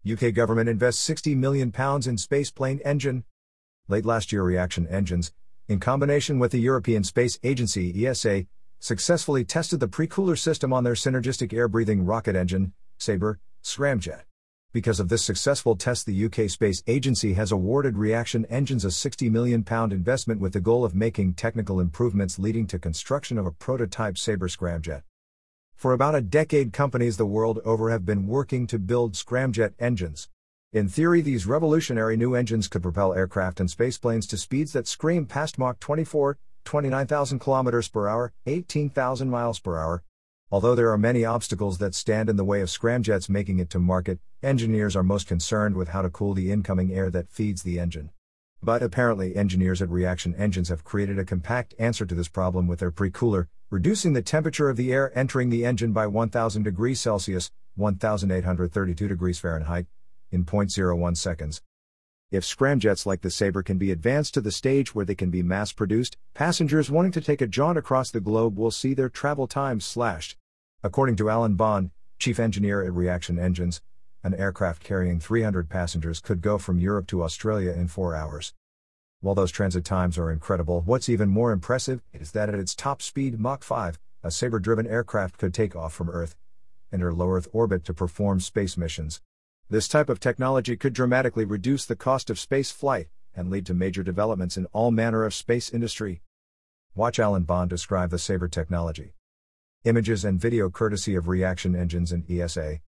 UK government invests £60 million in spaceplane engine. Late last year, Reaction Engines, in combination with the European Space Agency (ESA), successfully tested the pre-cooler system on their synergistic air-breathing rocket engine, Sabre, scramjet. Because of this successful test, the UK Space Agency has awarded Reaction Engines a £60 million investment with the goal of making technical improvements leading to construction of a prototype Sabre scramjet. For about a decade, companies the world over have been working to build scramjet engines. In theory, these revolutionary new engines could propel aircraft and spaceplanes to speeds that scream past Mach 24, 29,000 km per hour, 18,000 miles per hour. Although there are many obstacles that stand in the way of scramjets making it to market, engineers are most concerned with how to cool the incoming air that feeds the engine. But apparently, engineers at Reaction Engines have created a compact answer to this problem with their pre-cooler, reducing the temperature of the air entering the engine by 1,000 degrees Celsius, 1,832 degrees Fahrenheit, in 0.01 seconds. If scramjets like the Sabre can be advanced to the stage where they can be mass-produced, passengers wanting to take a jaunt across the globe will see their travel times slashed. According to Alan Bond, chief engineer at Reaction Engines, an aircraft carrying 300 passengers could go from Europe to Australia in 4 hours. While those transit times are incredible, what's even more impressive is that at its top speed, Mach 5, a Sabre-driven aircraft could take off from Earth, enter low Earth orbit to perform space missions. This type of technology could dramatically reduce the cost of space flight and lead to major developments in all manner of space industry. Watch Alan Bond describe the Sabre technology. Images and video courtesy of Reaction Engines and ESA.